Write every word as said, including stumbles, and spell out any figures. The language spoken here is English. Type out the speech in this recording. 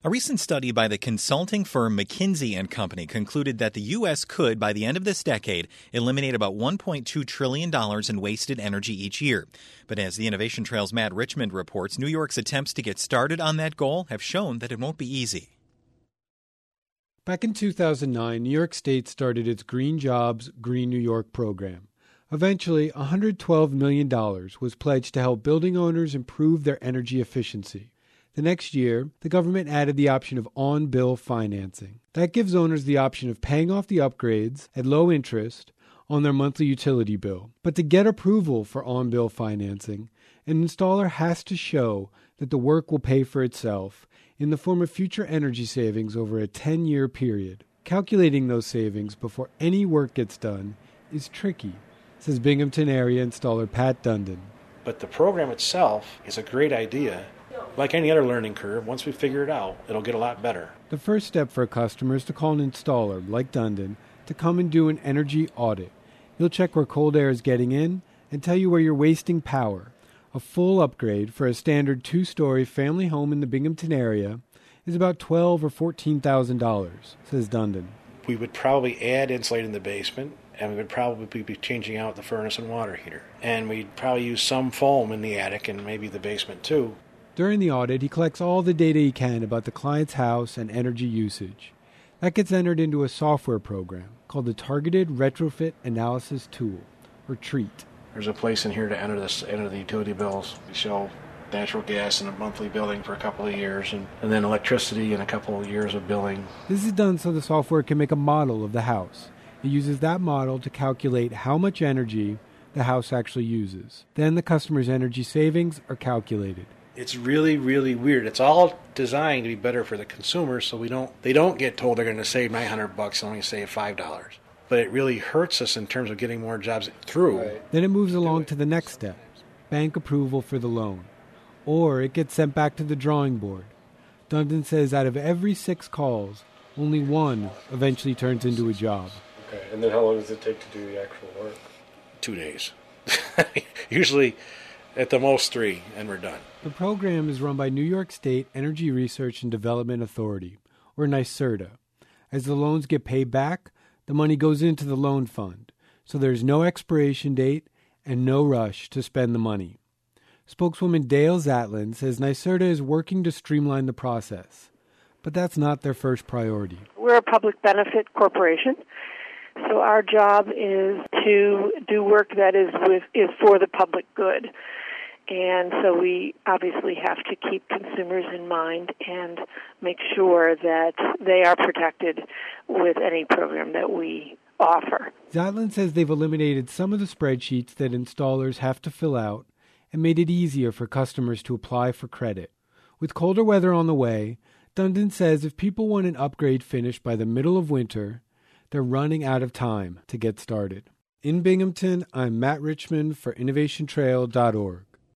A recent study by the consulting firm McKinsey and Company concluded that the U S could, by the end of this decade, eliminate about one point two trillion dollars in wasted energy each year. But as the Innovation Trail's Matt Richmond reports, New York's attempts to get started on that goal have shown that it won't be easy. Back in two thousand nine, New York State started its Green Jobs, Green New York program. Eventually, one hundred twelve million dollars was pledged to help building owners improve their energy efficiency. The next year, the government added the option of on-bill financing. That gives owners the option of paying off the upgrades at low interest on their monthly utility bill. But to get approval for on-bill financing, an installer has to show that the work will pay for itself in the form of future energy savings over a ten-year period. Calculating those savings before any work gets done is tricky, says Binghamton area installer Pat Dundon. But the program itself is a great idea. Like any other learning curve, once we figure it out, it'll get a lot better. The first step for a customer is to call an installer, like Dundon, to come and do an energy audit. He'll check where cold air is getting in and tell you where you're wasting power. A full upgrade for a standard two-story family home in the Binghamton area is about twelve thousand dollars or fourteen thousand dollars, says Dundon. We would probably add insulate in the basement, and we would probably be changing out the furnace and water heater. And we'd probably use some foam in the attic and maybe the basement too. During the audit, he collects all the data he can about the client's house and energy usage. That gets entered into a software program called the Targeted Retrofit Analysis Tool, or TREAT. There's a place in here to enter this, enter the utility bills. We show natural gas and a monthly billing for a couple of years, and, and then electricity and a couple of years of billing. This is done so the software can make a model of the house. It uses that model to calculate how much energy the house actually uses. Then the customer's energy savings are calculated. It's really, really weird. It's all designed to be better for the consumer, so we don't they don't get told they're going to save nine hundred bucks and only save five dollars. But it really hurts us in terms of getting more jobs through. Right. Then it moves along to the next step, bank approval for the loan. Or it gets sent back to the drawing board. Dundon says out of every six calls, only one eventually turns into a job. Okay, and then how long does it take to do the actual work? Two days. Usually at the most three, and we're done. The program is run by New York State Energy Research and Development Authority, or NYSERDA. As the loans get paid back, the money goes into the loan fund, so there's no expiration date and no rush to spend the money. Spokeswoman Dale Zatlin says NYSERDA is working to streamline the process, but that's not their first priority. We're a public benefit corporation, so our job is to do work that is with is for the public good. And so we obviously have to keep consumers in mind and make sure that they are protected with any program that we offer. Zatlin says they've eliminated some of the spreadsheets that installers have to fill out and made it easier for customers to apply for credit. With colder weather on the way, Dundon says if people want an upgrade finished by the middle of winter, they're running out of time to get started. In Binghamton, I'm Matt Richmond for Innovation Trail dot org.